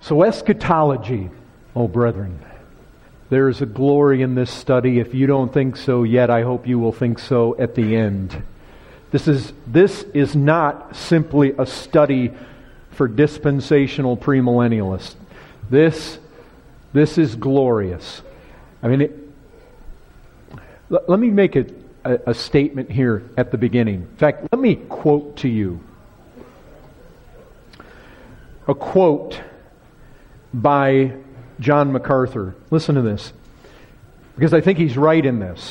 So eschatology, oh brethren, there is a glory in this study. If you don't think so yet, I hope you will think so at the end. This is not simply a study for dispensational premillennialists. This is glorious. I mean, let me make a statement here at the beginning. In fact, let me quote to you a quote by John MacArthur. Listen to this, because I think he's right in this.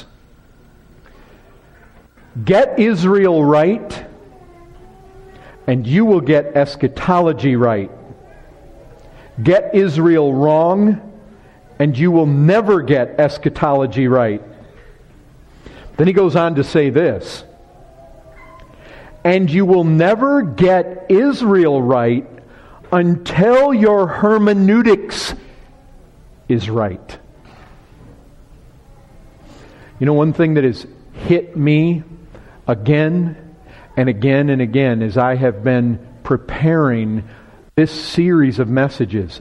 Get Israel right, and you will get eschatology right. Get Israel wrong, and you will never get eschatology right. Then he goes on to say this. And you will never get Israel right until your hermeneutics is right. You know, one thing that has hit me again and again and again as I have been preparing this series of messages.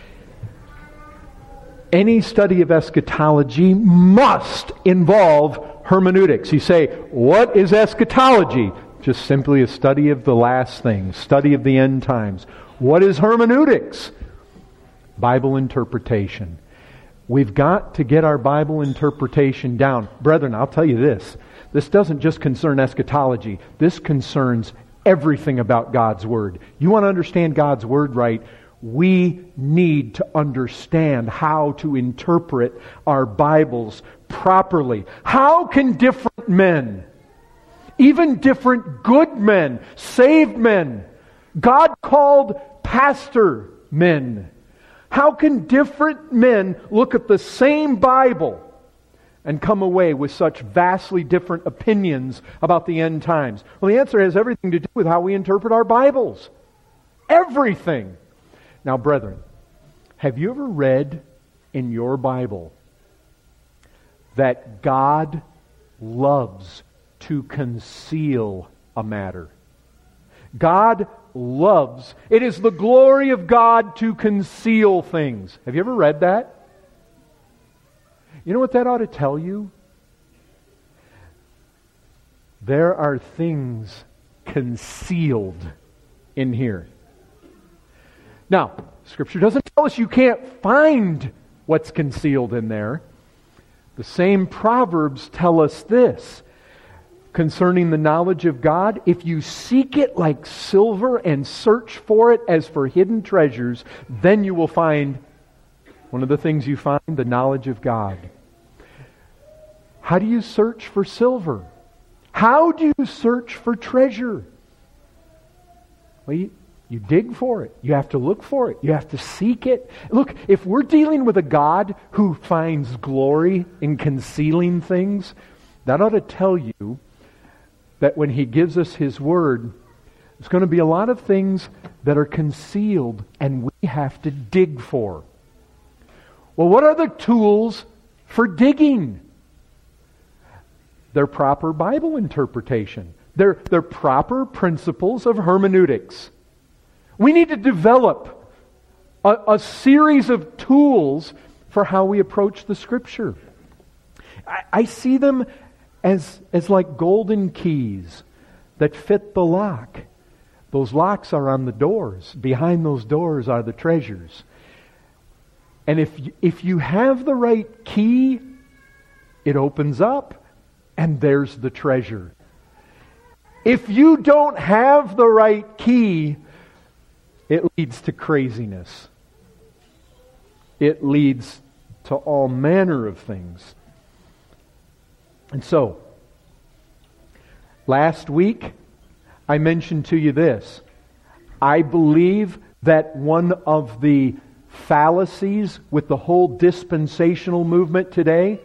Any study of eschatology must involve hermeneutics. You say, what is eschatology? Just simply a study of the last things, study of the end times. What is hermeneutics? Bible interpretation. We've got to get our Bible interpretation down. Brethren, I'll tell you this. This doesn't just concern eschatology. This concerns everything about God's Word. You want to understand God's Word right, we need to understand how to interpret our Bibles properly. How can different men, even different good men, saved men, God called pastor men, how can different men look at the same Bible and come away with such vastly different opinions about the end times? Well, the answer has everything to do with how we interpret our Bibles. Everything. Now, brethren, have you ever read in your Bible that God loves to conceal a matter? God loves. It is the glory of God to conceal things. Have you ever read that? You know what that ought to tell you? There are things concealed in here. Now, Scripture doesn't tell us you can't find what's concealed in there. The same Proverbs tell us this concerning the knowledge of God. If you seek it like silver and search for it as for hidden treasures, then you will find one of the things you find, the knowledge of God. How do you search for silver? How do you search for treasure? Well, you dig for it. You have to look for it. You have to seek it. Look, if we're dealing with a God who finds glory in concealing things, that ought to tell you that when He gives us His Word, there's going to be a lot of things that are concealed and we have to dig for. Well, what are the tools for digging? They're proper Bible interpretation. They're proper principles of hermeneutics. We need to develop a series of tools for how we approach the Scripture. I see them as like golden keys that fit the lock. Those locks are on the doors. Behind those doors are the treasures. And if you have the right key, it opens up and there's the treasure. If you don't have the right key, it leads to craziness. It leads to all manner of things. And so, last week, I mentioned to you this. I believe that one of the fallacies with the whole dispensational movement today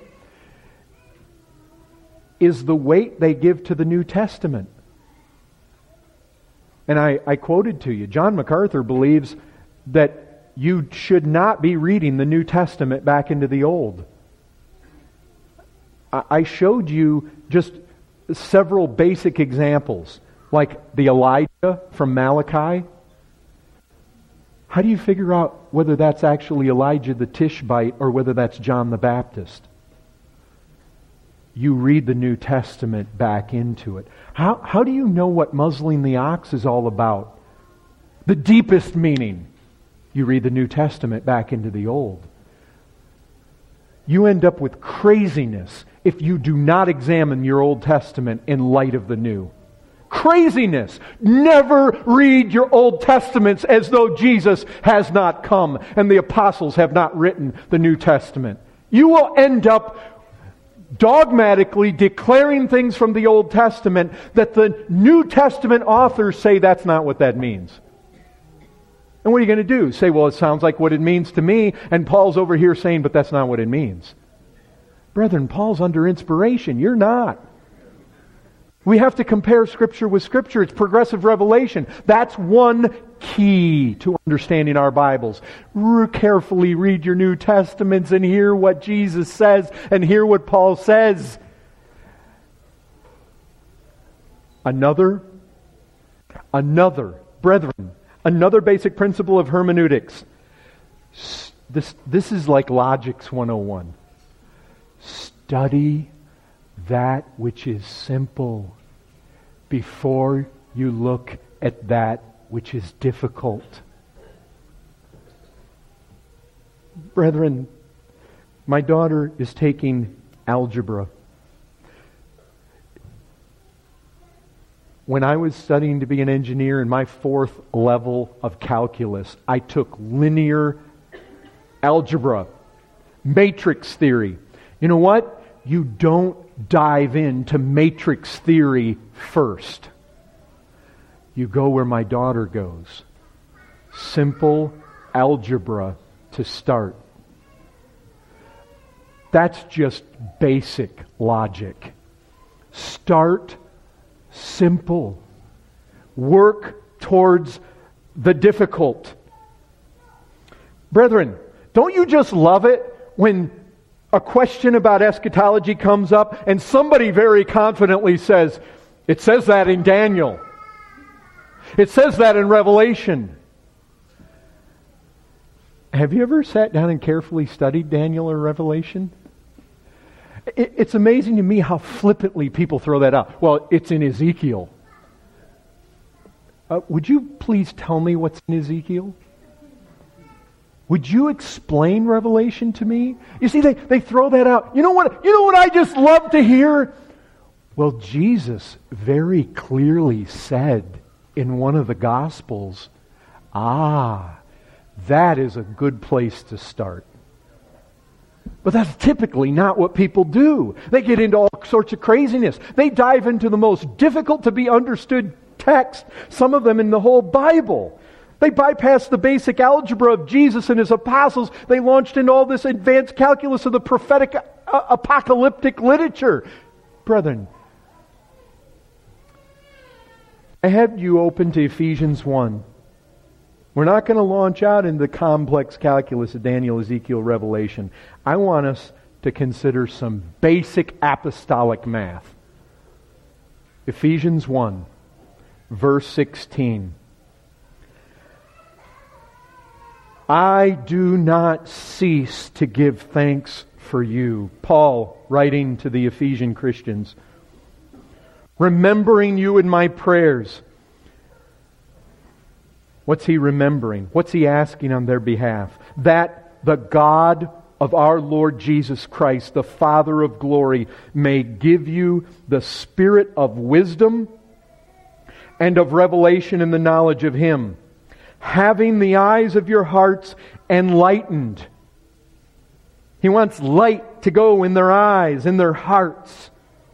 is the weight they give to the New Testament. And I quoted to you, John MacArthur believes that you should not be reading the New Testament back into the Old. I showed you just several basic examples, like the Elijah from Malachi. How do you figure out whether that's actually Elijah the Tishbite or whether that's John the Baptist? You read the New Testament back into it. How do you know what muzzling the ox is all about? The deepest meaning. You read the New Testament back into the Old. You end up with craziness if you do not examine your Old Testament in light of the New. Craziness! Never read your Old Testaments as though Jesus has not come and the apostles have not written the New Testament. You will end up dogmatically declaring things from the Old Testament that the New Testament authors say that's not what that means. And what are you going to do? Say, well, it sounds like what it means to me, and Paul's over here saying, but that's not what it means. Brethren, Paul's under inspiration. You're not. We have to compare Scripture with Scripture. It's progressive revelation. That's one key to understanding our Bibles. Carefully read your New Testaments and hear what Jesus says and hear what Paul says. Another basic principle of hermeneutics. This is like Logics 101. Study that which is simple before you look at that which is difficult. Brethren, my daughter is taking algebra. When I was studying to be an engineer in my 4th level of calculus, I took linear algebra, matrix theory. You know what? You don't dive into matrix theory first. You go where my daughter goes. Simple algebra to start. That's just basic logic. Start simple. Work towards the difficult. Brethren, don't you just love it when a question about eschatology comes up and somebody very confidently says, it says that in Daniel. It says that in Revelation. Have you ever sat down and carefully studied Daniel or Revelation? It's amazing to me how flippantly people throw that out. Well, it's in Ezekiel. Would you please tell me what's in Ezekiel? Would you explain Revelation to me? You see, they throw that out. You know what I just love to hear? Well, Jesus very clearly said in one of the Gospels, that is a good place to start. But that's typically not what people do. They get into all sorts of craziness. They dive into the most difficult to be understood text, some of them in the whole Bible. They bypassed the basic algebra of Jesus and His apostles. They launched into all this advanced calculus of the prophetic apocalyptic literature. Brethren, I have you open to Ephesians 1. We're not going to launch out into the complex calculus of Daniel, Ezekiel, Revelation. I want us to consider some basic apostolic math. Ephesians 1, verse 16. I do not cease to give thanks for you. Paul, writing to the Ephesian Christians, remembering you in my prayers. What's he remembering? What's he asking on their behalf? That the God of our Lord Jesus Christ, the Father of glory, may give you the spirit of wisdom and of revelation in the knowledge of Him, having the eyes of your hearts enlightened. He wants light to go in their eyes, in their hearts,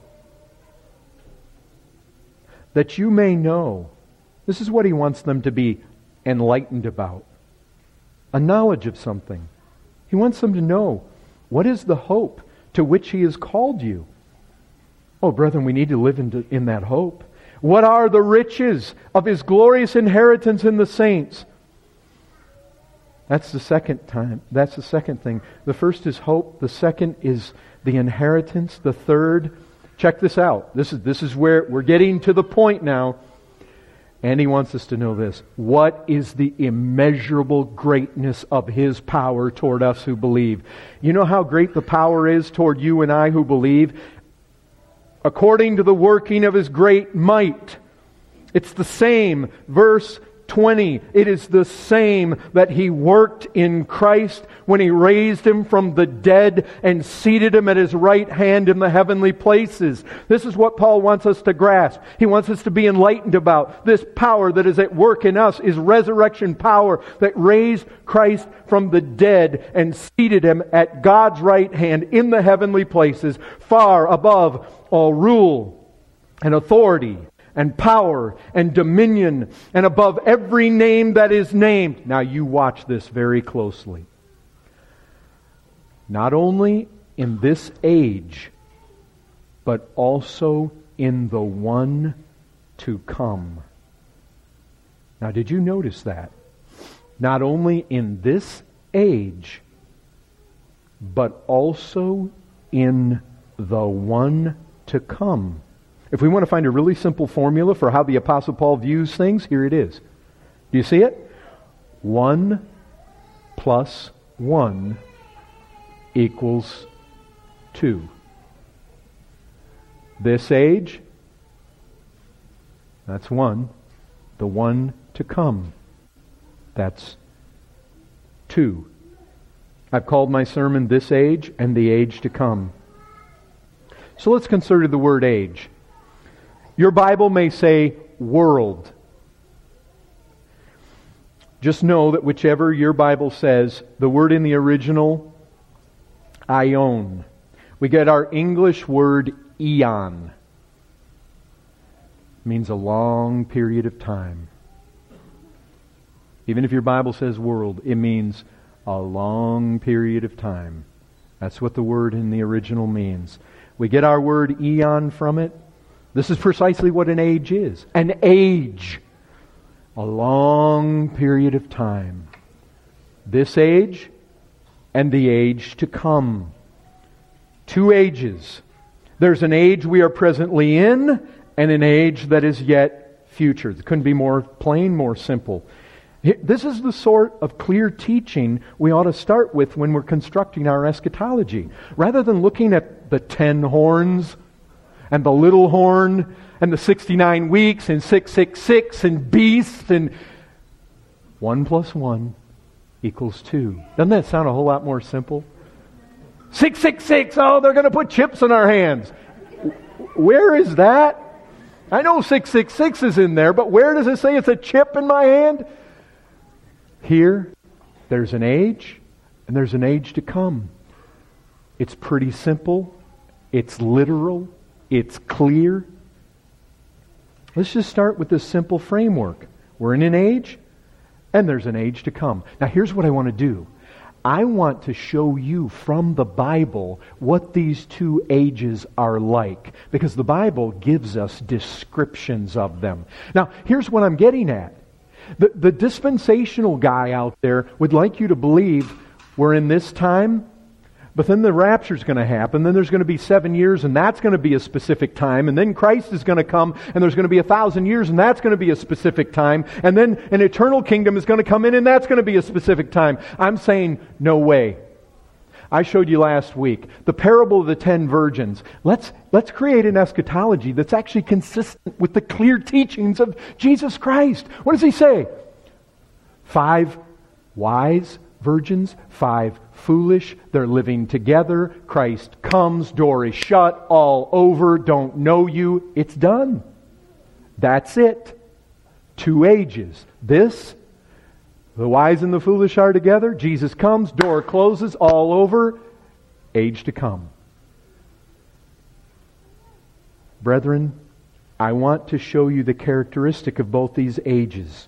that you may know. This is what He wants them to be enlightened about. A knowledge of something. He wants them to know, what is the hope to which He has called you? Oh, brethren, we need to live in that hope. What are the riches of His glorious inheritance in the saints? That's the second time. That's the second thing. The first is hope. The second is the inheritance. The third, check this out. This is where we're getting to the point now. And He wants us to know this. What is the immeasurable greatness of His power toward us who believe? You know how great the power is toward you and I who believe? According to the working of His great might. It's the same. Verse 20. It is the same that He worked in Christ when He raised Him from the dead and seated Him at His right hand in the heavenly places. This is what Paul wants us to grasp. He wants us to be enlightened about. This power that is at work in us is resurrection power that raised Christ from the dead and seated Him at God's right hand in the heavenly places, far above all rule and authority and power and dominion and above every name that is named. Now you watch this very closely. Not only in this age, but also in the one to come. Now did you notice that? Not only in this age, but also in the one to come. If we want to find a really simple formula for how the Apostle Paul views things, here it is. Do you see it? 1 plus 1 equals 2. This age, that's 1. The one to come, that's 2. I've called my sermon This Age and the Age to Come. So let's consider the word age. Your Bible may say world. Just know that whichever your Bible says, the word in the original, aion. We get our English word eon. It means a long period of time. Even if your Bible says world, it means a long period of time. That's what the word in the original means. We get our word eon from it. This is precisely what an age is. An age. A long period of time. This age and the age to come. 2 ages. There's an age we are presently in and an age that is yet future. It couldn't be more plain, more simple. This is the sort of clear teaching we ought to start with when we're constructing our eschatology. Rather than looking at the 10 horns and the little horn, and the 69 weeks, and 666, and beast, and 1 plus 1 equals 2. Doesn't that sound a whole lot more simple? 666, oh, they're going to put chips in our hands. Where is that? I know 666 is in there, but where does it say it's a chip in my hand? Here, there's an age, and there's an age to come. It's pretty simple. It's literal. It's clear. Let's just start with this simple framework. We're in an age, and there's an age to come. Now here's what I want to do. I want to show you from the Bible what these 2 ages are like, because the Bible gives us descriptions of them. Now here's what I'm getting at. The dispensational guy out there would like you to believe we're in this time, but then the rapture's going to happen, then there's going to be 7 years, and that's going to be a specific time, and then Christ is going to come, and there's going to be 1,000 years, and that's going to be a specific time, and then an eternal kingdom is going to come in, and that's going to be a specific time. I'm saying, no way. I showed you last week the parable of the 10 virgins. Let's create an eschatology that's actually consistent with the clear teachings of Jesus Christ. What does He say? 5 wise virgins, 5 foolish. They're living together. Christ comes. Door is shut. All over. Don't know you. It's done. That's it. 2 ages. This, the wise and the foolish are together. Jesus comes. Door closes. All over. Age to come. Brethren, I want to show you the characteristic of both these ages.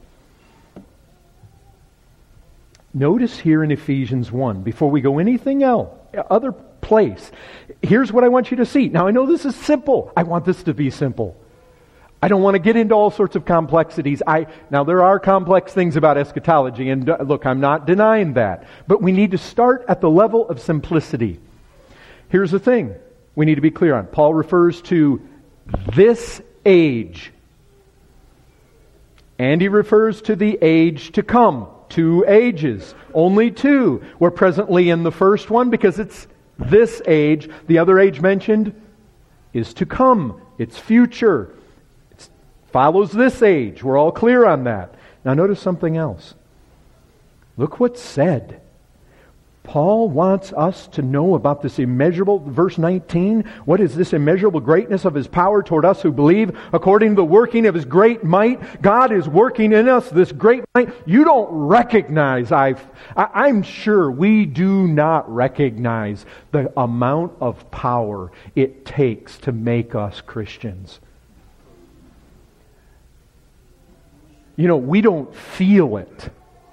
Notice here in Ephesians 1, before we go anything else, other place, here's what I want you to see. Now I know this is simple. I want this to be simple. I don't want to get into all sorts of complexities. Now there are complex things about eschatology, and look, I'm not denying that. But we need to start at the level of simplicity. Here's the thing we need to be clear on. Paul refers to this age And he refers to the age to come. 2 ages. Only 2. We're presently in the first one because it's this age. The other age mentioned is to come. It's future. It follows this age. We're all clear on that. Now notice something else. Look what's said. Paul wants us to know about this immeasurable, verse 19, what is this immeasurable greatness of His power toward us who believe according to the working of His great might? God is working in us this great might. You don't recognize, I'm sure we do not recognize the amount of power it takes to make us Christians. You know, we don't feel it.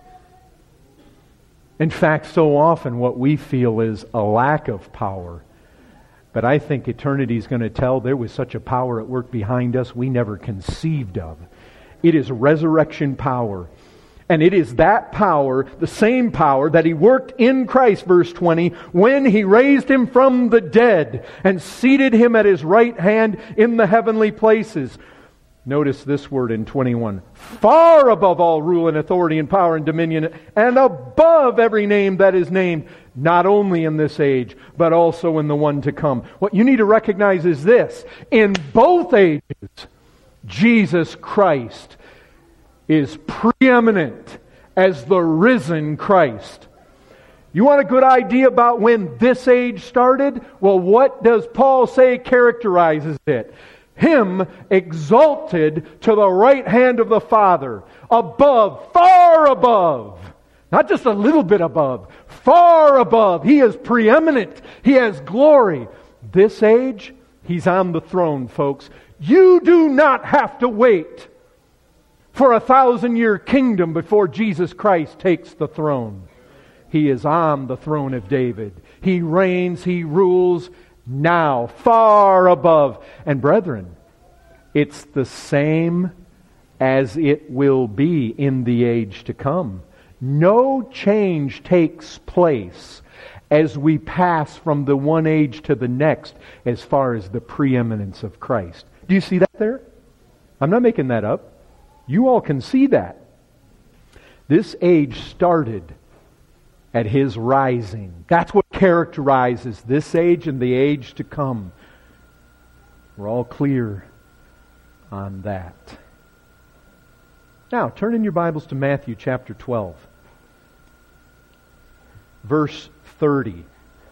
In fact, so often what we feel is a lack of power. But I think eternity is going to tell there was such a power at work behind us we never conceived of. It is resurrection power. And it is that power, the same power that He worked in Christ, verse 20, when He raised Him from the dead and seated Him at His right hand in the heavenly places. Notice this word in 21. Far above all rule and authority and power and dominion, and above every name that is named, not only in this age, but also in the one to come. What you need to recognize is this. In both ages, Jesus Christ is preeminent as the risen Christ. You want a good idea about when this age started? Well, what does Paul say characterizes it? Him exalted to the right hand of the Father, above, far above, not just a little bit above, far above. He is preeminent. He has glory. This age, He's on the throne, folks. You do not have to wait for a 1,000-year kingdom before Jesus Christ takes the throne. He is on the throne of David. He reigns, He rules now, far above. And brethren, it's the same as it will be in the age to come. No change takes place as we pass from the one age to the next as far as the preeminence of Christ. Do you see that there? I'm not making that up. You all can see that. This age started at His rising. That's what characterizes this age and the age to come. We're all clear on that. Now, turn in your Bibles to Matthew chapter 12. Verse 30.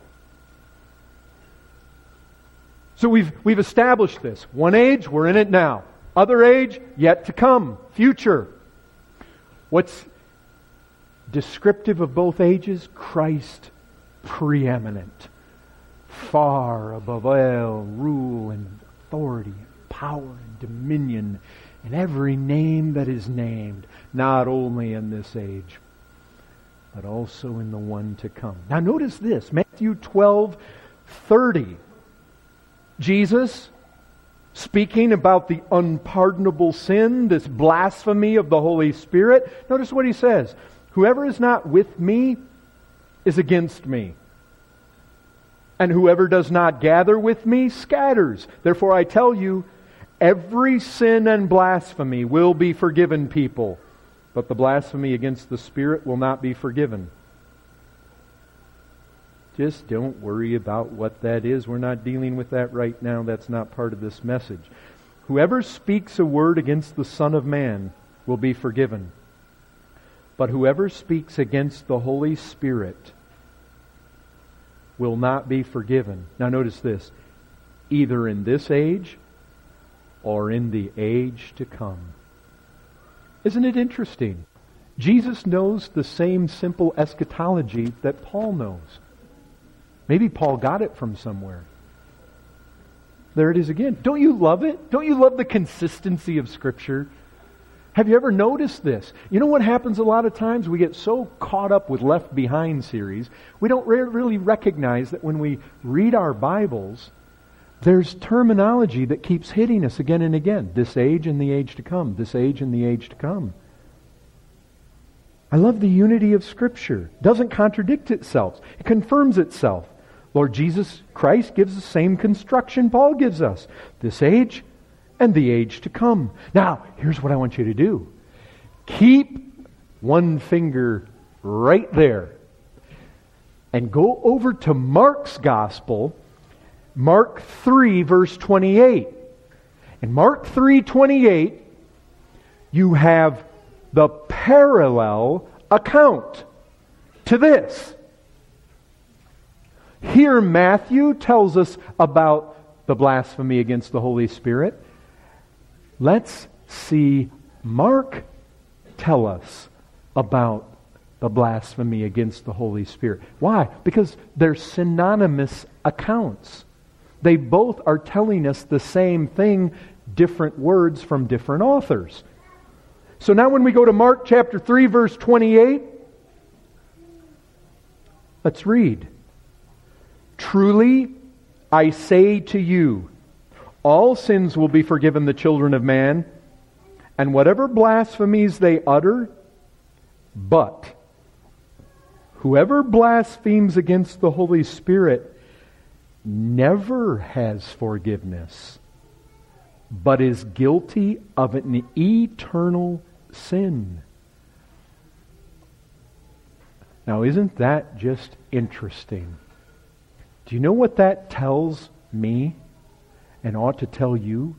So we've established this. One age, we're in it now. Other age, yet to come. Future. What's descriptive of both ages? Christ preeminent. Far above all rule and authority, and power and dominion, and every name that is named, not only in this age, but also in the one to come. Now notice this, Matthew 12:30. Jesus, speaking about the unpardonable sin, this blasphemy of the Holy Spirit, notice what He says. Whoever is not with me is against me. And whoever does not gather with me scatters. Therefore I tell you, every sin and blasphemy will be forgiven people, but the blasphemy against the Spirit will not be forgiven. Just don't worry about what that is. We're not dealing with that right now. That's not part of this message. Whoever speaks a word against the Son of Man will be forgiven. But whoever speaks against the Holy Spirit will not be forgiven. Now notice this. Either in this age or in the age to come. Isn't it interesting? Jesus knows the same simple eschatology that Paul knows. Maybe Paul got it from somewhere. There it is again. Don't you love it? Don't you love the consistency of Scripture? Have you ever noticed this? You know what happens a lot of times? We get so caught up with Left Behind series, we don't really recognize that when we read our Bibles, there's terminology that keeps hitting us again and again. This age and the age to come. This age and the age to come. I love the unity of Scripture. It doesn't contradict itself. It confirms itself. Lord Jesus Christ gives the same construction Paul gives us. This age and the age to come. Now, here's what I want you to do. Keep one finger right there. And go over to Mark's Gospel, Mark 3, verse 28. In Mark 3:28, you have the parallel account to this. Here Matthew tells us about the blasphemy against the Holy Spirit. Let's see Mark tell us about the blasphemy against the Holy Spirit. Why? Because they're synonymous accounts. They both are telling us the same thing, different words from different authors. So now when we go to Mark chapter 3, verse 28, let's read. Truly, I say to you, all sins will be forgiven the children of man, and whatever blasphemies they utter, but whoever blasphemes against the Holy Spirit never has forgiveness, but is guilty of an eternal sin. Now, isn't that just interesting? Do you know what that tells me and ought to tell you?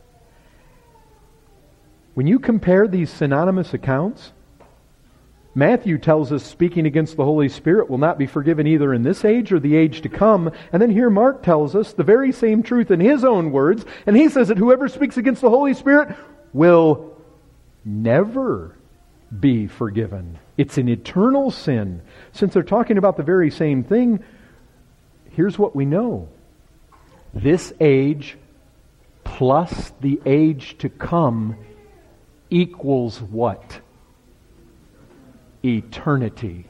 When you compare these synonymous accounts, Matthew tells us speaking against the Holy Spirit will not be forgiven either in this age or the age to come. And then here Mark tells us the very same truth in his own words. And he says that whoever speaks against the Holy Spirit will never be forgiven. It's an eternal sin. Since they're talking about the very same thing, here's what we know. This age plus the age to come equals what? Eternity.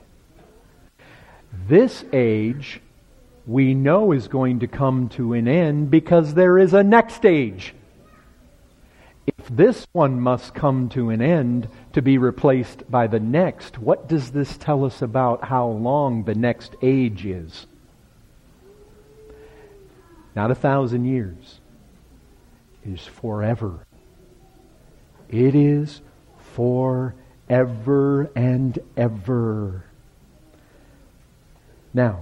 This age we know is going to come to an end because there is a next age. If this one must come to an end to be replaced by the next, what does this tell us about how long the next age is? Not 1,000 years. It is forever. It is forever and ever. Now,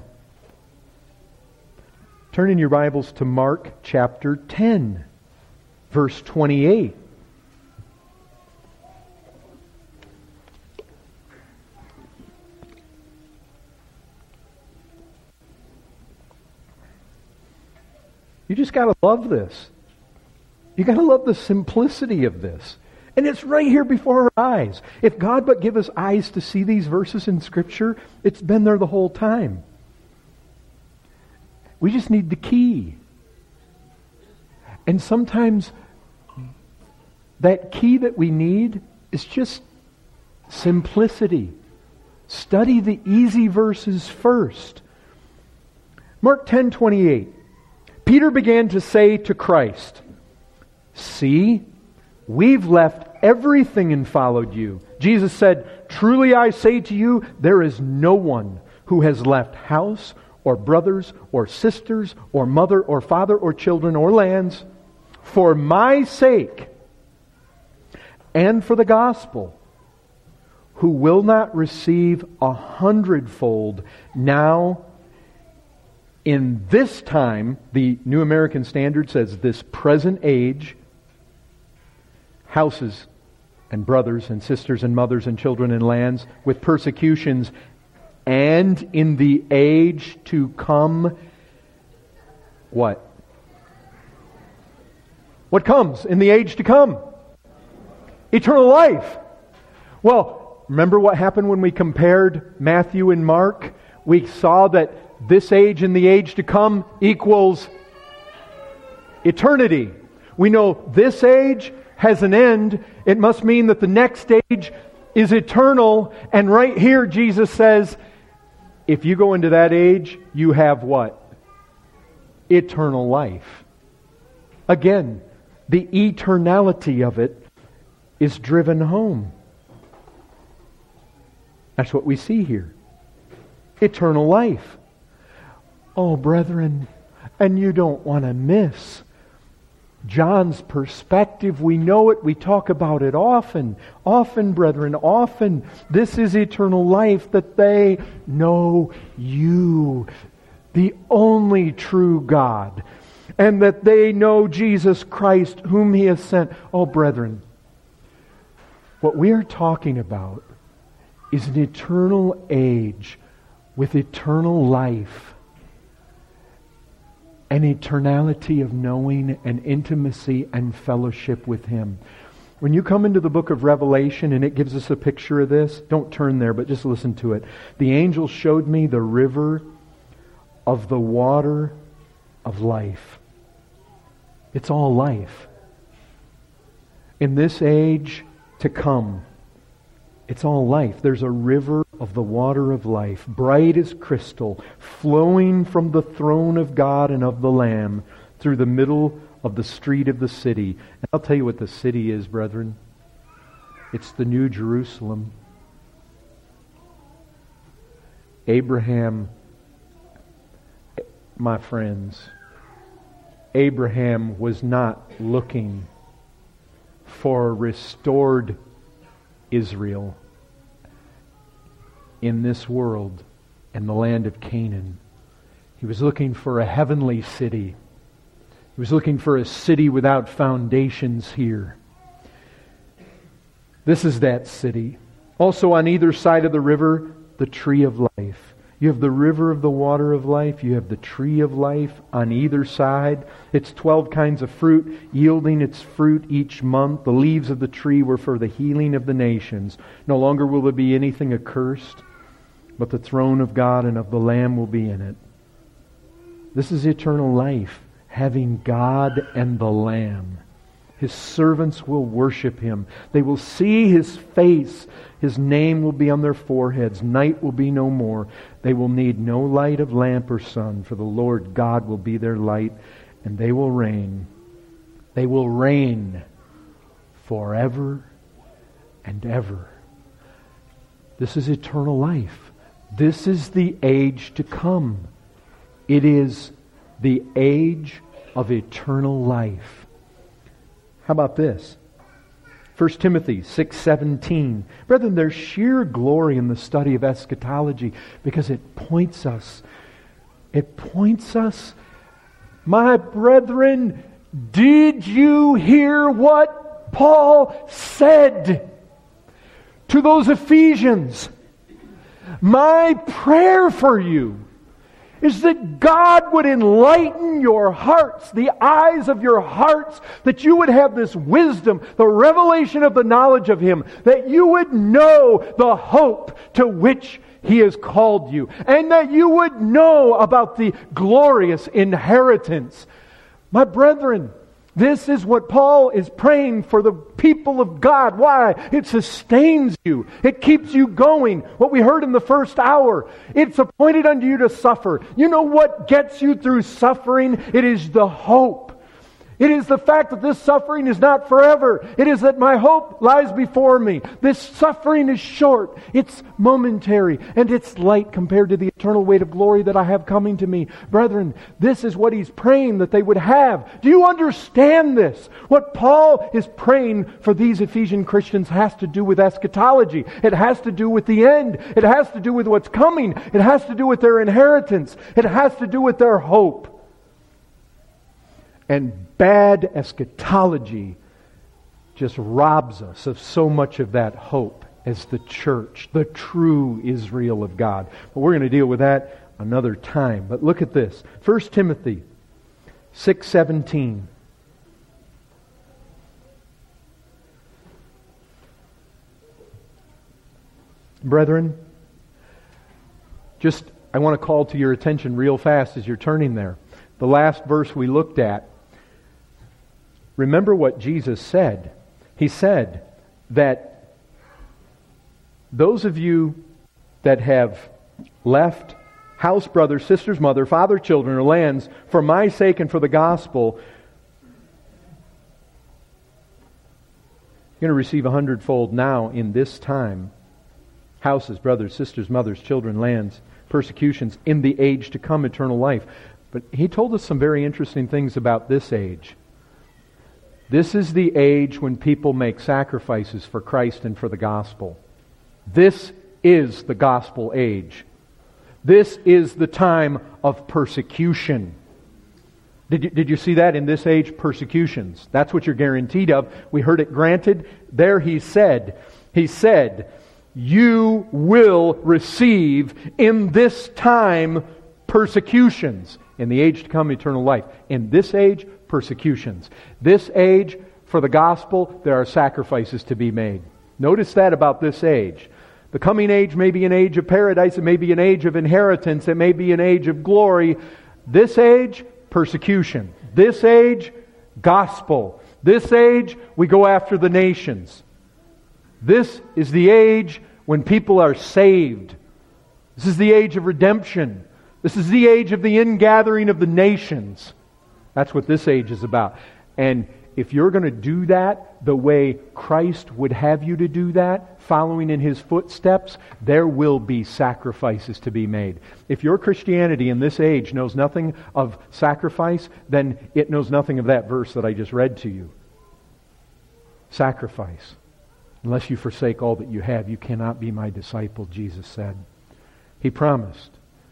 turn in your Bibles to Mark chapter 10, verse 28. You just got to love this. You got to love the simplicity of this. And it's right here before our eyes. If God but give us eyes to see these verses in Scripture, it's been there the whole time. We just need the key. And sometimes that key that we need is just simplicity. Study the easy verses first. Mark 10:28. Peter began to say to Christ, "See, we've left everything and followed you." Jesus said, "Truly I say to you, there is no one who has left house or brothers or sisters or mother or father or children or lands for my sake and for the gospel, who will not receive 100-fold now in this time," the New American Standard says this present age, houses and brothers and sisters and mothers and children and lands with persecutions, and in the age to come, what? What comes in the age to come? Eternal life. Well, remember what happened when we compared Matthew and Mark? We saw that this age and the age to come equals eternity. We know this age has an end. It must mean that the next age is eternal. And right here Jesus says, if you go into that age, you have what? Eternal life. Again, the eternality of it is driven home. That's what we see here. Eternal life. Oh, brethren, and you don't want to miss John's perspective. We know it. We talk about it often. Often, brethren, often. This is eternal life, that they know you, the only true God, and that they know Jesus Christ, whom He has sent. Oh, brethren, what we are talking about is an eternal age with eternal life, an eternality of knowing and intimacy and fellowship with Him. When you come into the book of Revelation and it gives us a picture of this, don't turn there, but just listen to it. The angel showed me the river of the water of life. It's all life. In this age to come, it's all life. There's a river of the water of life, bright as crystal, flowing from the throne of God and of the Lamb through the middle of the street of the city. And I'll tell you what the city is, brethren. It's the New Jerusalem. Abraham, my friends, Abraham was not looking for a restored Israel in this world and the land of Canaan. He was looking for a heavenly city. He was looking for a city without foundations here. This is that city. Also on either side of the river, the tree of life. You have the river of the water of life. You have the tree of life on either side. It's 12 kinds of fruit, yielding its fruit each month. The leaves of the tree were for the healing of the nations. No longer will there be anything accursed, but the throne of God and of the Lamb will be in it. This is eternal life, having God and the Lamb. His servants will worship Him. They will see His face. His name will be on their foreheads. Night will be no more. They will need no light of lamp or sun, for the Lord God will be their light, and they will reign. They will reign forever and ever. This is eternal life. This is the age to come. It is the age of eternal life. How about this? 1 Timothy 6:17. Brethren, there's sheer glory in the study of eschatology because it points us. My brethren, did you hear what Paul said to those Ephesians? My prayer for you is that God would enlighten your hearts, the eyes of your hearts, that you would have this wisdom, the revelation of the knowledge of Him, that you would know the hope to which He has called you, and that you would know about the glorious inheritance. My brethren, this is what Paul is praying for the people of God. Why? It sustains you. It keeps you going. What we heard in the first hour. It's appointed unto you to suffer. You know what gets you through suffering? It is the hope. It is the fact that this suffering is not forever. It is that my hope lies before me. This suffering is short. It's momentary. And it's light compared to the eternal weight of glory that I have coming to me. Brethren, this is what he's praying that they would have. Do you understand this? What Paul is praying for these Ephesian Christians has to do with eschatology. It has to do with the end. It has to do with what's coming. It has to do with their inheritance. It has to do with their hope. And bad eschatology just robs us of so much of that hope as the church, the true Israel of God. But we're going to deal with that another time. But look at this. 1 Timothy 6:17. Brethren, I want to call to your attention real fast as you're turning there. The last verse we looked at. Remember what Jesus said. He said that those of you that have left house, brother, sisters, mother, father, children, or lands for my sake and for the gospel, you're going to receive 100-fold now in this time. Houses, brothers, sisters, mothers, children, lands, persecutions, in the age to come, eternal life. But he told us some very interesting things about this age. This is the age when people make sacrifices for Christ and for the gospel. This is the gospel age. This is the time of persecution. Did you see that in this age? Persecutions. That's what you're guaranteed of. We heard it granted. There He said, you will receive in this time persecutions. In the age to come, eternal life. In this age, persecutions. This age, for the gospel, there are sacrifices to be made. Notice that about this age. The coming age may be an age of paradise. It may be an age of inheritance. It may be an age of glory. This age, persecution. This age, gospel. This age, we go after the nations. This is the age when people are saved. This is the age of redemption. This is the age of the ingathering of the nations. That's what this age is about. And if you're going to do that the way Christ would have you to do that, following in His footsteps, there will be sacrifices to be made. If your Christianity in this age knows nothing of sacrifice, then it knows nothing of that verse that I just read to you. Sacrifice. Unless you forsake all that you have, you cannot be my disciple, Jesus said. He promised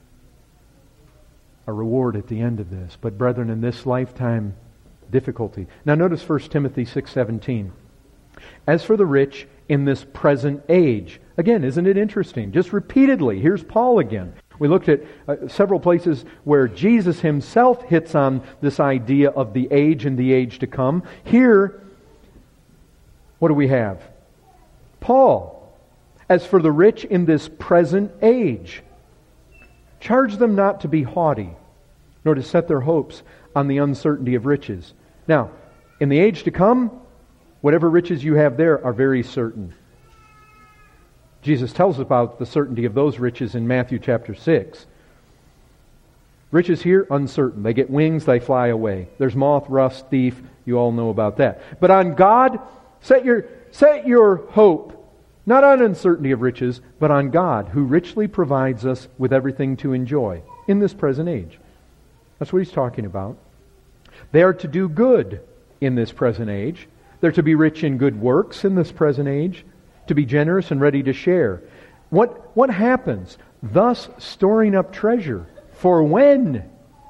a reward at the end of this. But brethren, in this lifetime, difficulty. Now notice 1 Timothy 6:17. As for the rich in this present age. Again, isn't it interesting? Just repeatedly, here's Paul again. We looked at several places where Jesus Himself hits on this idea of the age and the age to come. Here, what do we have? Paul, as for the rich in this present age, charge them not to be haughty, nor to set their hopes on the uncertainty of riches. Now, in the age to come, whatever riches you have there are very certain. Jesus tells us about the certainty of those riches in Matthew chapter 6. Riches here, uncertain. They get wings, they fly away. There's moth, rust, thief. You all know about that. But on God, set your hope, not on uncertainty of riches, but on God, who richly provides us with everything to enjoy in this present age. That's what He's talking about. They are to do good in this present age. They're to be rich in good works in this present age. To be generous and ready to share. What happens? Thus storing up treasure. For when?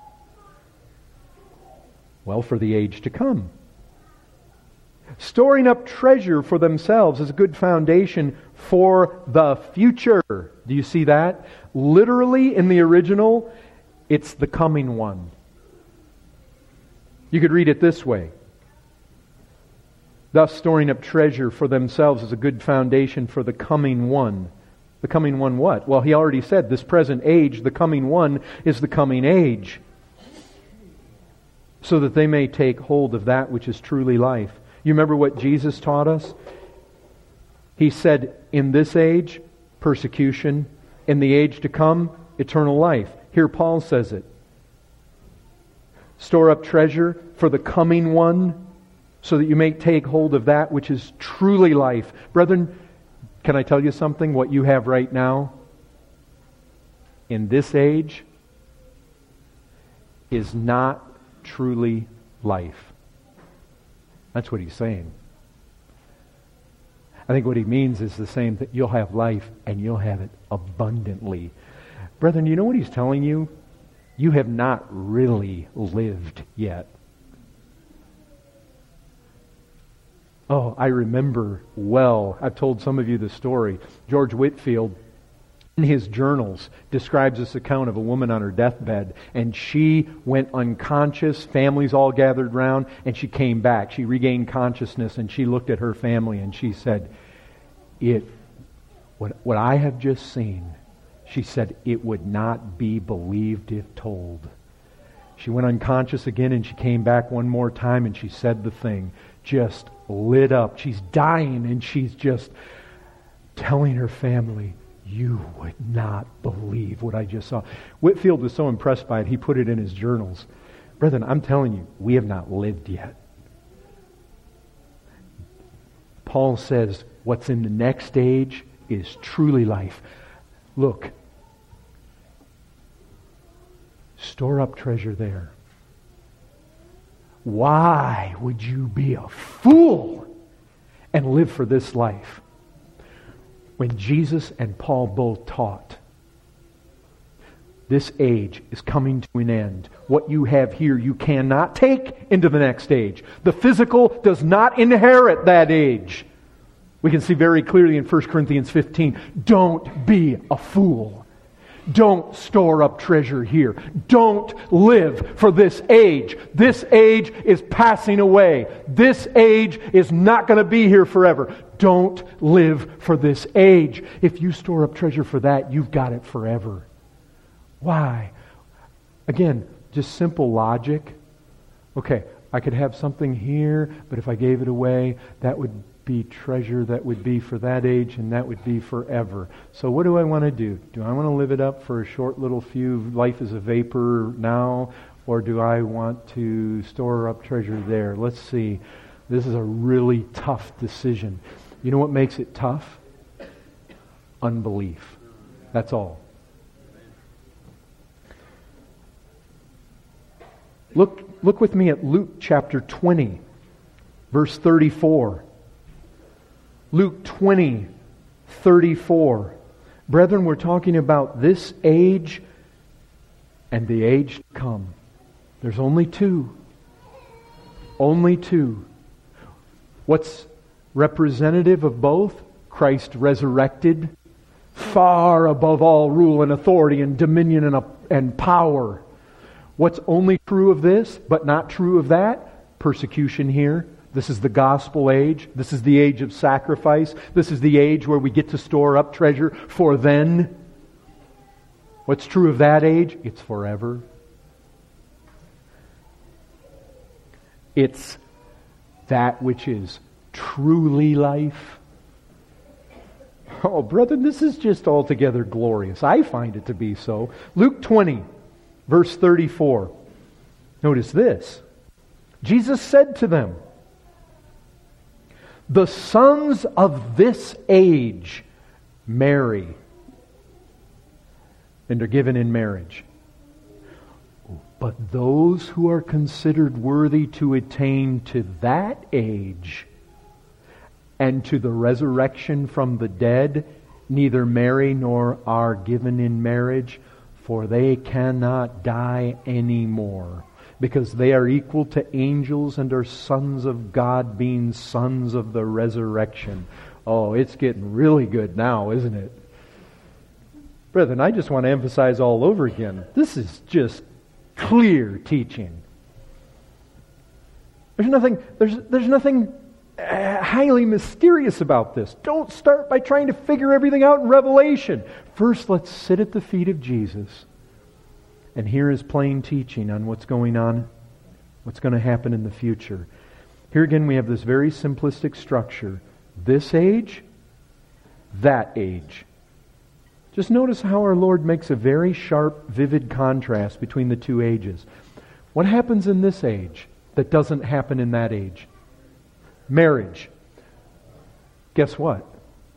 Well, for the age to come. Storing up treasure for themselves is a good foundation for the future. Do you see that? Literally in the original, it's the coming one. You could read it this way. Thus storing up treasure for themselves is a good foundation for the coming one. The coming one what? Well, He already said this present age, the coming one is the coming age. So that they may take hold of that which is truly life. You remember what Jesus taught us? He said, in this age, persecution. In the age to come, eternal life. Here Paul says it. Store up treasure for the coming one, so that you may take hold of that which is truly life. Brethren, can I tell you something? What you have right now, in this age, is not truly life. That's what he's saying. I think what he means is the same thing. You'll have life, and you'll have it abundantly. Brethren, you know what he's telling you? You have not really lived yet. Oh, I remember well. I've told some of you the story. George Whitefield, in his journals, describes this account of a woman on her deathbed, and she went unconscious, families all gathered round, and she came back. She regained consciousness, and she looked at her family, and she said, what I have just seen, she said, it would not be believed if told. She went unconscious again, and she came back one more time, and she said the thing, just lit up. She's dying, and she's just telling her family, you would not believe what I just saw. Whitefield was so impressed by it, he put it in his journals. Brethren, I'm telling you, we have not lived yet. Paul says, what's in the next age is truly life. Look, store up treasure there. Why would you be a fool and live for this life? When Jesus and Paul both taught, this age is coming to an end. What you have here you cannot take into the next age. The physical does not inherit that age. We can see very clearly in 1 Corinthians 15, don't be a fool. Don't store up treasure here. Don't live for this age. This age is passing away. This age is not going to be here forever. Don't live for this age. If you store up treasure for that, you've got it forever. Why? Again, just simple logic. Okay, I could have something here, but if I gave it away, that would be treasure that would be for that age, and that would be forever. So what do I want to do? Do I want to live it up for a short little few, life is a vapor now, or do I want to store up treasure there? Let's see. This is a really tough decision. You know what makes it tough? Unbelief. That's all. Look with me at Luke chapter 20, verse 34. Luke 20, 34. Brethren, we're talking about this age and the age to come. There's only two. Only two. What's representative of both? Christ resurrected, far above all rule and authority and dominion and power. What's only true of this, but not true of that? Persecution here. This is the gospel age. This is the age of sacrifice. This is the age where we get to store up treasure for then. What's true of that age? It's forever. It's that which is truly life. Oh, brethren, this is just altogether glorious. I find it to be so. Luke 20, verse 34. Notice this. Jesus said to them, the sons of this age marry and are given in marriage. But those who are considered worthy to attain to that age and to the resurrection from the dead neither marry nor are given in marriage, for they cannot die anymore, because they are equal to angels and are sons of God, being sons of the resurrection. Oh, it's getting really good now, isn't it? Brethren, I just want to emphasize all over again, this is just clear teaching. There's nothing highly mysterious about this. Don't start by trying to figure everything out in Revelation. First, let's sit at the feet of Jesus and hear His plain teaching on what's going on, what's going to happen in the future. Here again we have this very simplistic structure. This age, that age. Just notice how our Lord makes a very sharp, vivid contrast between the two ages. What happens in this age that doesn't happen in that age? Marriage. Guess what?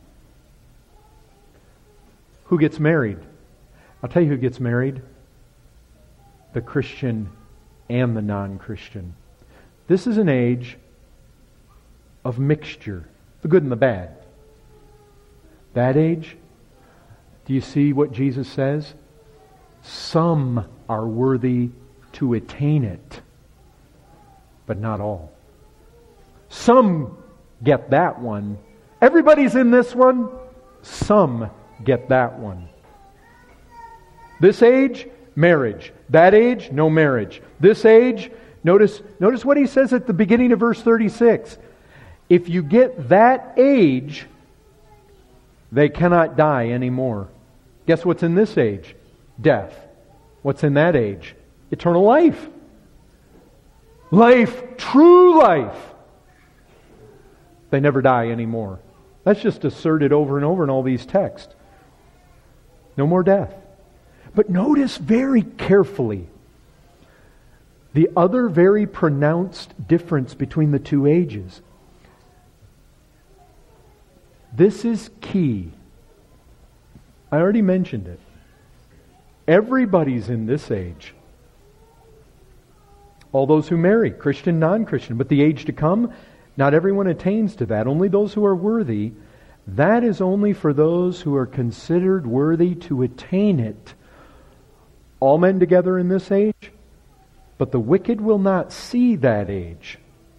Who gets married? I'll tell you who gets married. The Christian and the non-Christian. This is an age of mixture, the good and the bad. That age, do you see what Jesus says? Some are worthy to attain it, but not all. Some get that one. Everybody's in this one. Some get that one. This age, marriage. That age, no marriage. This age, notice what he says at the beginning of verse 36. If you get that age, they cannot die anymore. Guess what's in this age? Death. What's in that age? Eternal life. Life, true life. They never die anymore. That's just asserted over and over in all these texts. No more death. But notice very carefully the other very pronounced difference between the two ages. This is key. I already mentioned it. Everybody's in this age. All those who marry, Christian, non-Christian. But the age to come, not everyone attains to that. Only those who are worthy. That is only for those who are considered worthy to attain it. All men together in this age, but the wicked will not see that age.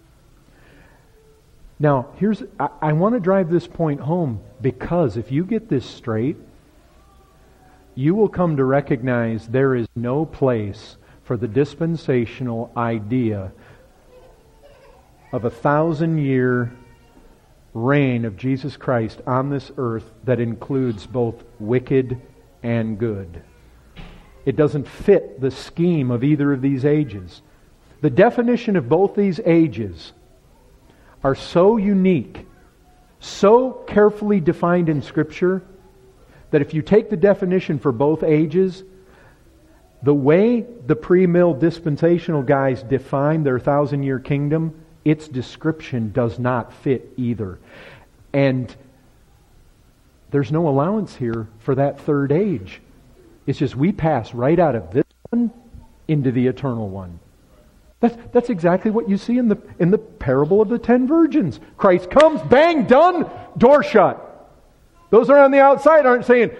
Now, I want to drive this point home, because if you get this straight, you will come to recognize there is no place for the dispensational idea of 1,000-year reign of Jesus Christ on this earth that includes both wicked and good. It doesn't fit the scheme of either of these ages. The definition of both these ages are so unique, so carefully defined in Scripture, that if you take the definition for both ages, the way the pre-mill dispensational guys define their 1,000-year kingdom, its description does not fit either. And there's no allowance here for that third age. It's just we pass right out of this one into the eternal one. That's exactly what you see in the parable of the 10 virgins. Christ comes, bang, done, door shut. Those that are on the outside aren't saying,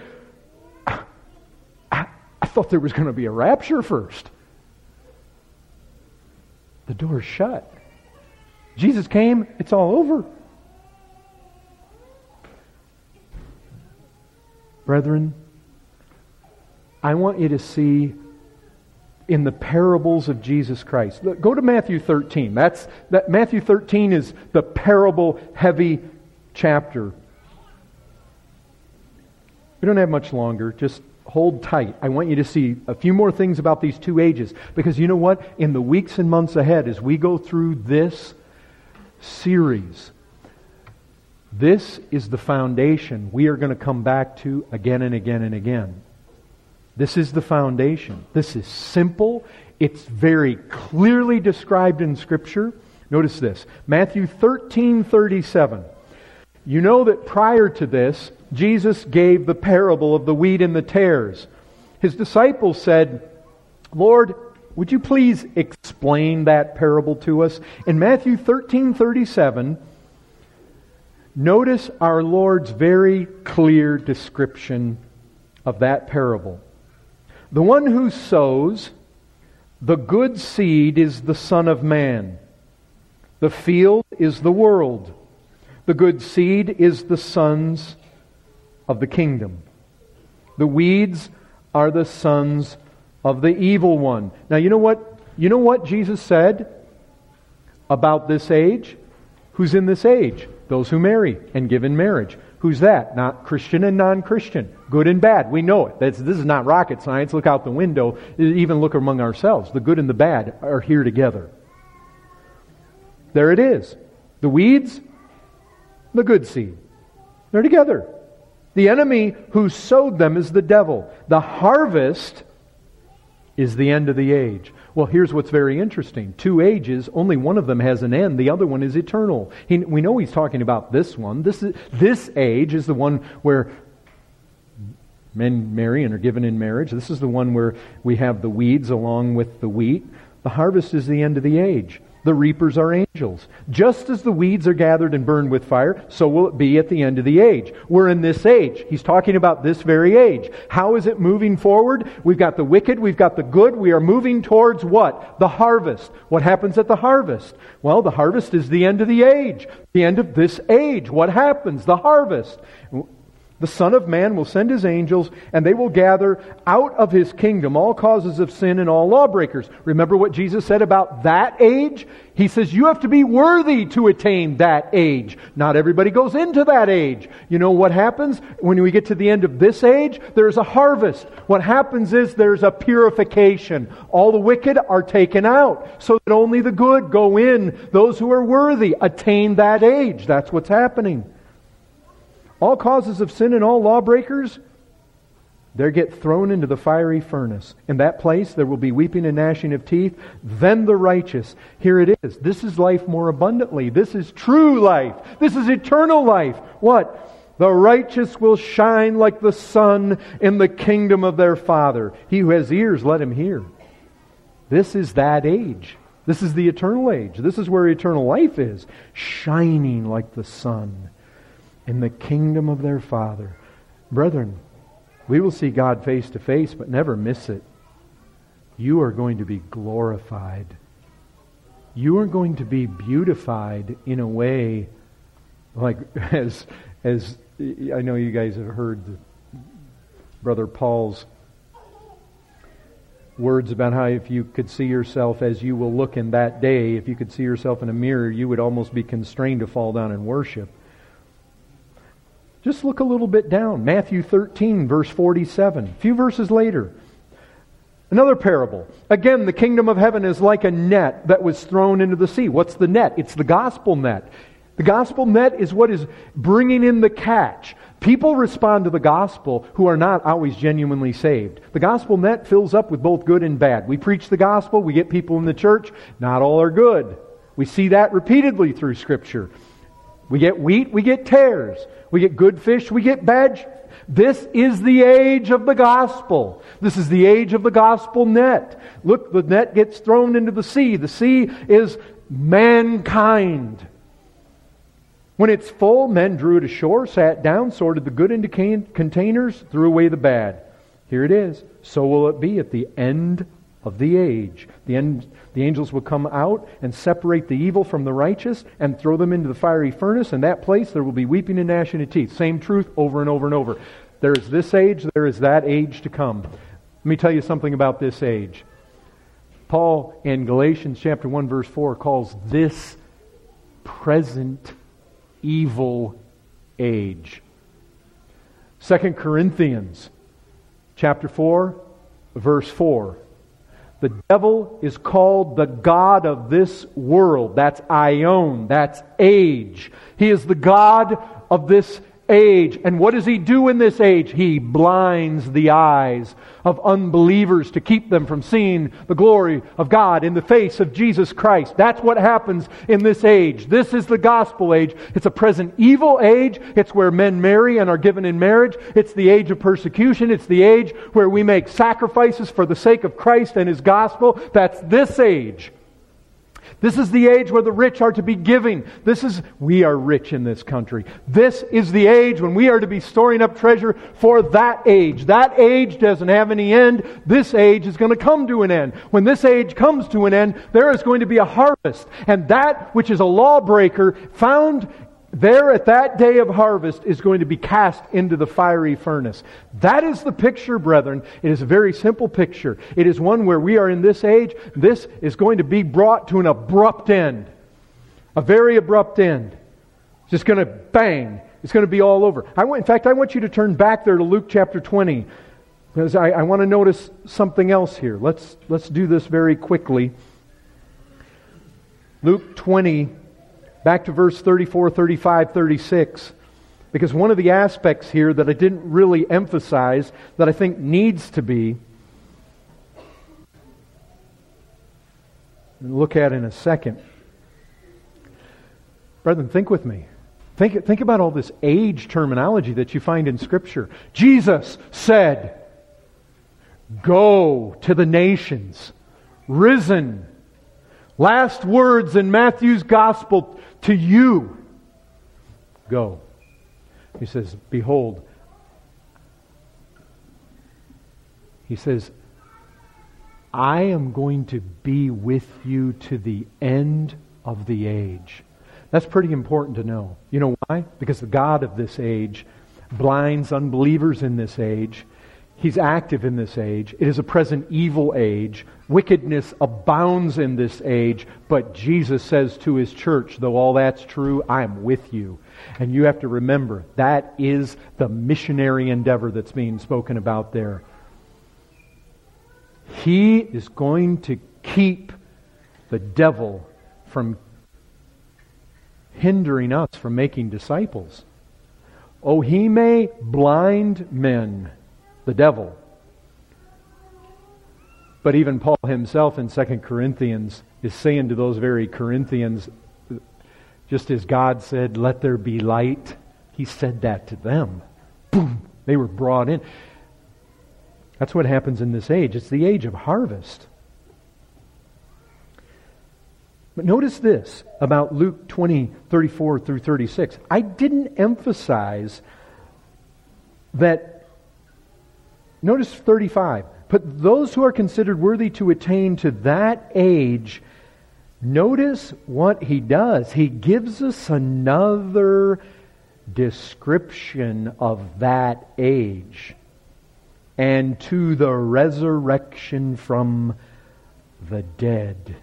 I thought there was going to be a rapture first. The door's shut. Jesus came, it's all over. Brethren, I want you to see in the parables of Jesus Christ. Look, go to Matthew 13. Matthew 13 is the parable-heavy chapter. We don't have much longer. Just hold tight. I want you to see a few more things about these two ages. Because you know what? In the weeks and months ahead, as we go through this series, this is the foundation we are going to come back to again and again and again. This is the foundation. This is simple. It's very clearly described in Scripture. Notice this. Matthew 13:37. You know that prior to this, Jesus gave the parable of the wheat and the tares. His disciples said, Lord, would you please explain that parable to us? In Matthew 13:37, notice our Lord's very clear description of that parable. The one who sows the good seed is the Son of Man. The field is the world. The good seed is the sons of the kingdom. The weeds are the sons of the evil one. Now you know what? You know what Jesus said about this age? Who's in this age? Those who marry and give in marriage. Who's that? Not Christian and non-Christian. Good and bad. We know it. This is not rocket science. Look out the window. Even look among ourselves. The good and the bad are here together. There it is. The weeds, the good seed. They're together. The enemy who sowed them is the devil. The harvest is the end of the age. Well, here's what's very interesting. Two ages, only one of them has an end. The other one is eternal. We know he's talking about this one. This age is the one where men marry and are given in marriage. This is the one where we have the weeds along with the wheat. The harvest is the end of the age. The reapers are angels. Just as the weeds are gathered and burned with fire, so will it be at the end of the age. We're in this age. He's talking about this very age. How is it moving forward? We've got the wicked, we've got the good. We are moving towards what? The harvest. What happens at the harvest? Well, the harvest is the end of the age. The end of this age. What happens? The harvest. The Son of Man will send His angels, and they will gather out of His kingdom all causes of sin and all lawbreakers. Remember what Jesus said about that age? He says you have to be worthy to attain that age. Not everybody goes into that age. You know what happens? When we get to the end of this age, there's a harvest. What happens is there's a purification. All the wicked are taken out, so that only the good go in. Those who are worthy attain that age. That's what's happening. All causes of sin and all lawbreakers, they get thrown into the fiery furnace. In that place there will be weeping and gnashing of teeth. Then the righteous. Here it is. This is life more abundantly. This is true life. This is eternal life. What? The righteous will shine like the sun in the kingdom of their Father. He who has ears, let him hear. This is that age. This is the eternal age. This is where eternal life is, shining like the sun in the kingdom of their Father. Brethren, we will see God face to face, but never miss it. You are going to be glorified. You are going to be beautified in a way like as I know you guys have heard Brother Paul's words about how if you could see yourself as you will look in that day, if you could see yourself in a mirror, you would almost be constrained to fall down and worship. Just look a little bit down. Matthew 13, verse 47. A few verses later. Another parable. Again, the kingdom of heaven is like a net that was thrown into the sea. What's the net? It's the gospel net. The gospel net is what is bringing in the catch. People respond to the gospel who are not always genuinely saved. The gospel net fills up with both good and bad. We preach the gospel, we get people in the church. Not all are good. We see that repeatedly through Scripture. We get wheat, we get tares. We get good fish, we get bad. This is the age of the gospel. This is the age of the gospel net. Look, the net gets thrown into the sea. The sea is mankind. When it's full, men drew it ashore, sat down, sorted the good into containers, threw away the bad. Here it is. So will it be at the end of the age. The angels will come out and separate the evil from the righteous and throw them into the fiery furnace. In that place there will be weeping and gnashing of teeth. Same truth over and over and over. There is this age, there is that age to come. Let me tell you something about this age. Paul in Galatians chapter 1 verse 4 calls this present evil age. 2 Corinthians chapter 4 verse 4. The devil is called the god of this world. That's Aion. That's age. He is the god of this age. And what does he do in this age? He blinds the eyes of unbelievers to keep them from seeing the glory of God in the face of Jesus Christ. That's what happens in this age. This is the gospel age. It's a present evil age. It's where men marry and are given in marriage. It's the age of persecution. It's the age where we make sacrifices for the sake of Christ and His gospel. That's this age. This is the age where the rich are to be giving. We are rich in this country. This is the age when we are to be storing up treasure for that age. That age doesn't have any end. This age is going to come to an end. When this age comes to an end, there is going to be a harvest. And that which is a lawbreaker found there at that day of harvest is going to be cast into the fiery furnace. That is the picture, brethren. It is a very simple picture. It is one where we are in this age. This is going to be brought to an abrupt end. A very abrupt end. It's just going to bang. It's going to be all over. In fact, I want you to turn back there to Luke chapter 20. Because I want to notice something else here. Let's do this very quickly. Luke 20, back to verse 34, 35, 36. Because one of the aspects here that I didn't really emphasize, that I think needs to be, we'll look at in a second. Brethren, think with me. Think about all this age terminology that you find in Scripture. Jesus said, "Go to the nations, risen." Last words in Matthew's Gospel to you. Go. He says, behold. He says, I am going to be with you to the end of the age. That's pretty important to know. You know why? Because the God of this age blinds unbelievers in this age. He's active in this age. It is a present evil age. Wickedness abounds in this age. But Jesus says to His church, though all that's true, I am with you. And you have to remember, that is the missionary endeavor that's being spoken about there. He is going to keep the devil from hindering us from making disciples. Oh, he may blind men, the devil. But even Paul himself in 2 Corinthians is saying to those very Corinthians, just as God said, let there be light, He said that to them. Boom! They were brought in. That's what happens in this age. It's the age of harvest. But notice this about Luke 20:34 through 36. I didn't emphasize that. Notice 35. But those who are considered worthy to attain to that age, notice what he does. He gives us another description of that age. And to the resurrection from the dead.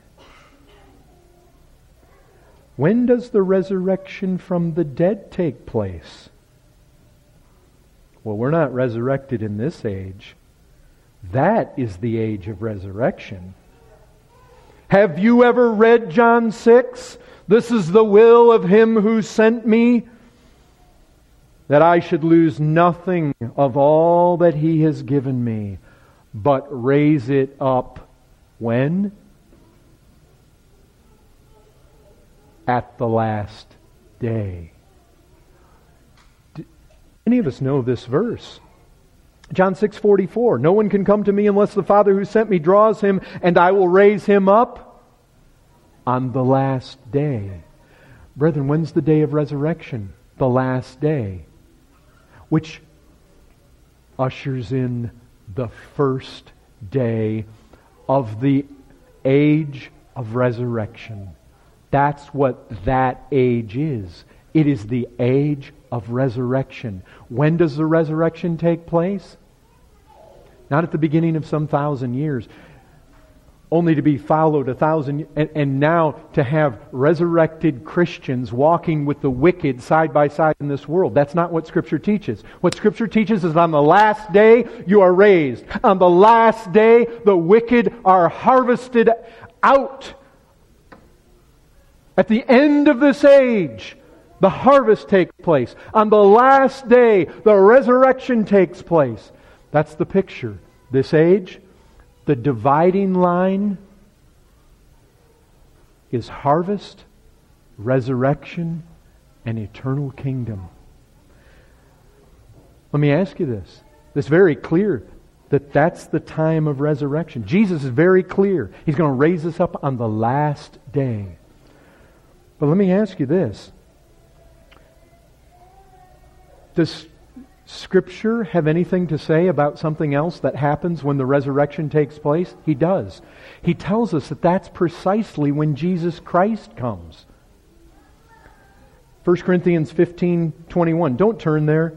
When does the resurrection from the dead take place? Well, we're not resurrected in this age. That is the age of resurrection. Have you ever read John 6? This is the will of Him who sent me, that I should lose nothing of all that He has given me, but raise it up. When? At the last day. Do any of us know this verse? John 6:44. No one can come to me unless the Father who sent me draws him, and I will raise him up on the last day. Brethren, when's the day of resurrection? The last day. Which ushers in the first day of the age of resurrection. That's what that age is. It is the age of resurrection. When does the resurrection take place? Not at the beginning of some 1,000 years, only to be followed 1,000, and now to have resurrected Christians walking with the wicked side by side in this world. That's not what Scripture teaches. What Scripture teaches is on the last day you are raised. On the last day the wicked are harvested out. At the end of this age, the harvest takes place. On the last day, the resurrection takes place. That's the picture. This age, the dividing line is harvest, resurrection, and eternal kingdom. Let me ask you this. It's very clear that that's the time of resurrection. Jesus is very clear. He's going to raise us up on the last day. But let me ask you this. Does Scripture have anything to say about something else that happens when the resurrection takes place? He does. He tells us that that's precisely when Jesus Christ comes. 1 Corinthians 15:21. Don't turn there.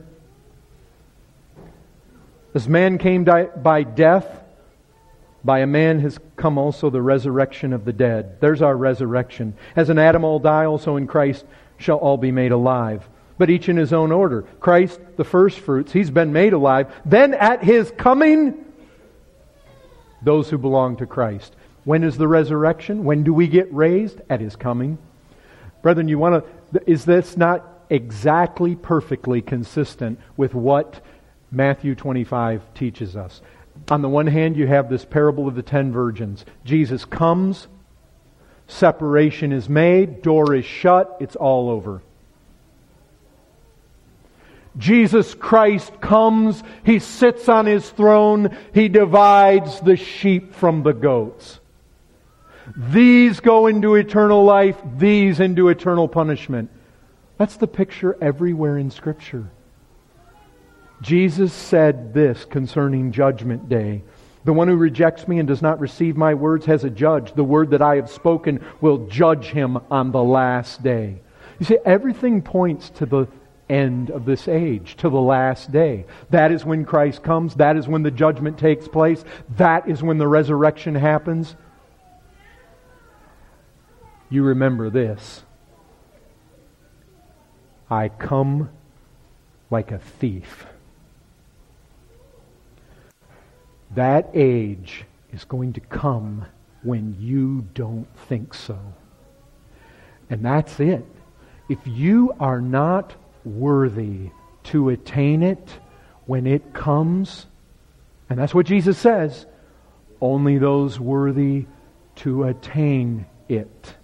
As man came by death, by a man has come also the resurrection of the dead. There's our resurrection. As in Adam all die, also in Christ shall all be made alive. But each in his own order. Christ, the first fruits, He's been made alive. Then at His coming, those who belong to Christ. When is the resurrection? When do we get raised? At His coming. Brethren, is this not exactly perfectly consistent with what Matthew 25 teaches us? On the one hand, you have this parable of the 10 virgins. Jesus comes, separation is made, door is shut, it's all over. Jesus Christ comes, He sits on His throne, He divides the sheep from the goats. These go into eternal life, these into eternal punishment. That's the picture everywhere in Scripture. Jesus said this concerning Judgment Day. The one who rejects me and does not receive my words has a judge. The word that I have spoken will judge him on the last day. You see, everything points to the end of this age, to the last day. That is when Christ comes. That is when the judgment takes place. That is when the resurrection happens. You remember this. I come like a thief. That age is going to come when you don't think so. And that's it. If you are not worthy to attain it when it comes, and that's what Jesus says, only those worthy to attain it.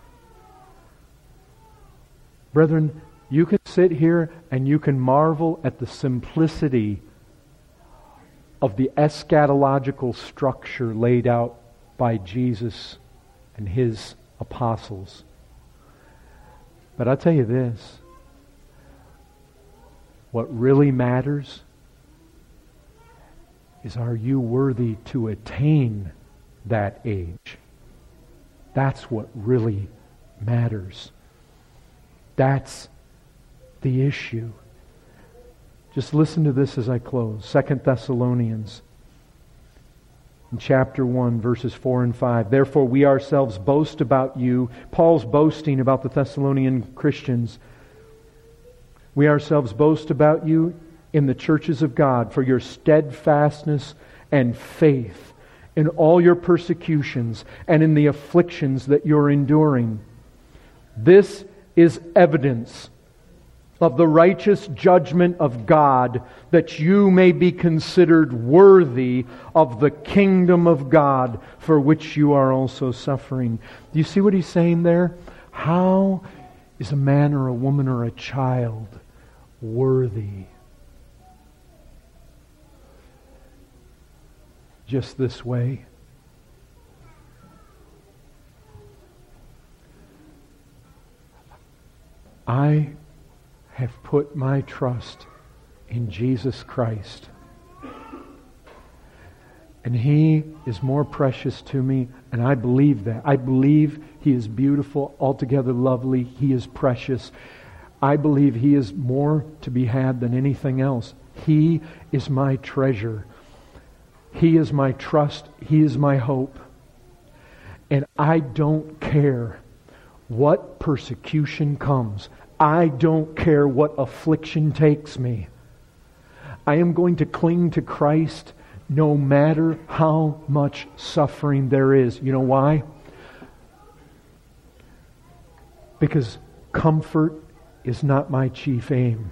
Brethren, you can sit here and you can marvel at the simplicity of the eschatological structure laid out by Jesus and His apostles. But I'll tell you this. What really matters is, are you worthy to attain that age? That's what really matters. That's the issue. Just listen to this as I close. 2 Thessalonians in chapter 1, verses 4 and 5. Therefore we ourselves boast about you. Paul's boasting about the Thessalonian Christians. We ourselves boast about you in the churches of God for your steadfastness and faith in all your persecutions and in the afflictions that you're enduring. This is evidence of the righteous judgment of God, that you may be considered worthy of the kingdom of God, for which you are also suffering. Do you see what he's saying there? How is a man or a woman or a child worthy? Just this way. I have put my trust in Jesus Christ. And He is more precious to me, and I believe that. I believe He is beautiful, altogether lovely. He is precious. I believe He is more to be had than anything else. He is my treasure. He is my trust. He is my hope. And I don't care what persecution comes. I don't care what affliction takes me. I am going to cling to Christ no matter how much suffering there is. You know why? Because comfort is not my chief aim.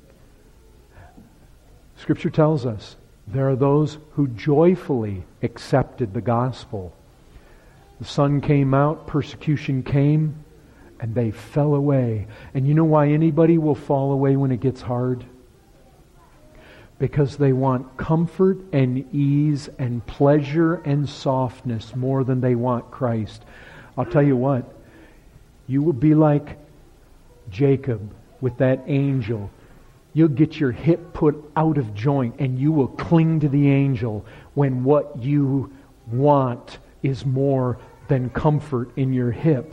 Scripture tells us there are those who joyfully accepted the gospel. The sun came out, persecution came, and they fell away. And you know why anybody will fall away when it gets hard? Because they want comfort and ease and pleasure and softness more than they want Christ. I'll tell you what, you will be like Jacob with that angel. You'll get your hip put out of joint and you will cling to the angel when what you want is more than comfort in your hip.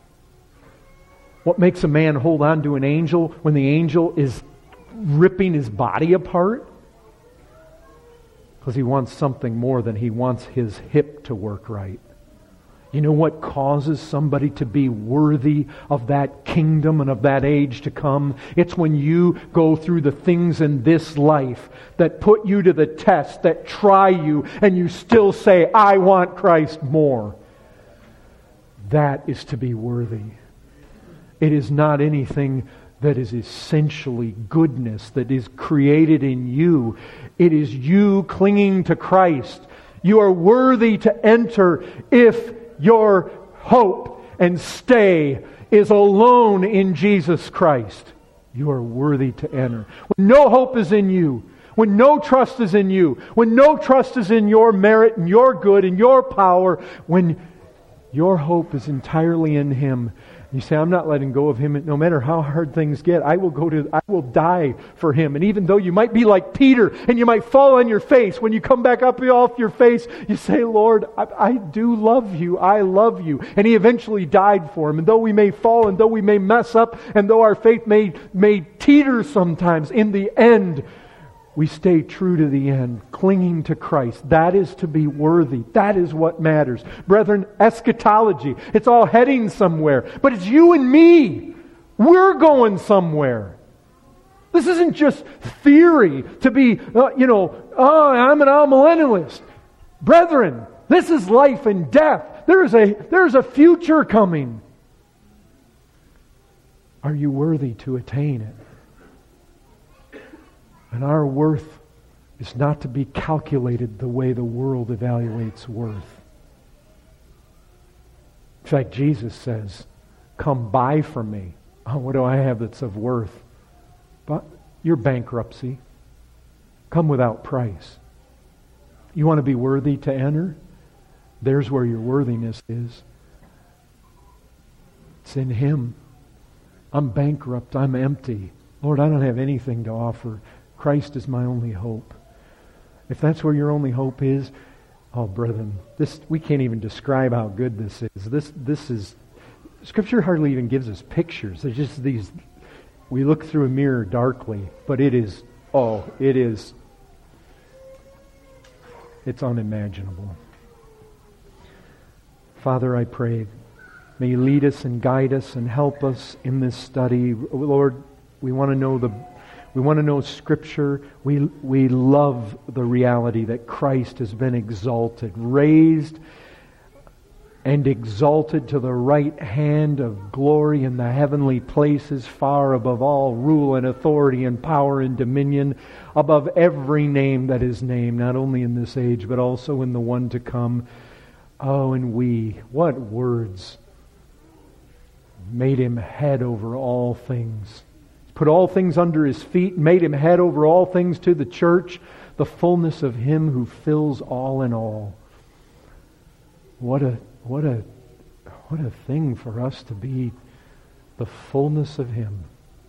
What makes a man hold on to an angel when the angel is ripping his body apart? Because he wants something more than he wants his hip to work right. You know what causes somebody to be worthy of that kingdom and of that age to come? It's when you go through the things in this life that put you to the test, that try you, and you still say, I want Christ more. That is to be worthy. It is not anything that is essentially goodness that is created in you. It is you clinging to Christ. You are worthy to enter if your hope and stay is alone in Jesus Christ. You are worthy to enter. When no hope is in you, when no trust is in you, when no trust is in your merit and your good and your power, when your hope is entirely in Him, you say, I'm not letting go of Him no matter how hard things get. I will die for Him. And even though you might be like Peter and you might fall on your face, when you come back up off your face, you say, Lord, I do love you. I love you. And He eventually died for him. And though we may fall and though we may mess up and though our faith may teeter sometimes, in the end, we stay true to the end, clinging to Christ. That is to be worthy. That is what matters. Brethren, eschatology, it's all heading somewhere. But it's you and me. We're going somewhere. This isn't just theory to be, I'm an amillennialist. Brethren, this is life and death. There's a future coming. Are you worthy to attain it? And our worth is not to be calculated the way the world evaluates worth. In fact, Jesus says, come buy from me. Oh, what do I have that's of worth? But your bankruptcy. Come without price. You want to be worthy to enter? There's where your worthiness is. It's in Him. I'm bankrupt. I'm empty. Lord, I don't have anything to offer. Christ is my only hope. If that's where your only hope is, oh, brethren, we can't even describe how good this is. This is, Scripture hardly even gives us pictures. There's just these, we look through a mirror darkly, but it's unimaginable. Father, I pray, may you lead us and guide us and help us in this study. Lord, we want to know Scripture. We love the reality that Christ has been exalted, raised and exalted to the right hand of glory in the heavenly places, far above all rule and authority and power and dominion, above every name that is named, not only in this age, but also in the one to come. Oh, and what words, made Him head over all things. Put all things under His feet, made Him head over all things to the church, the fullness of Him who fills all in all. What a thing for us to be the fullness of Him.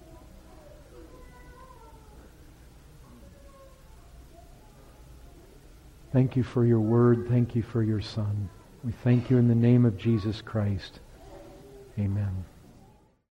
Thank you for your word. Thank you for your Son. We thank you in the name of Jesus Christ. Amen.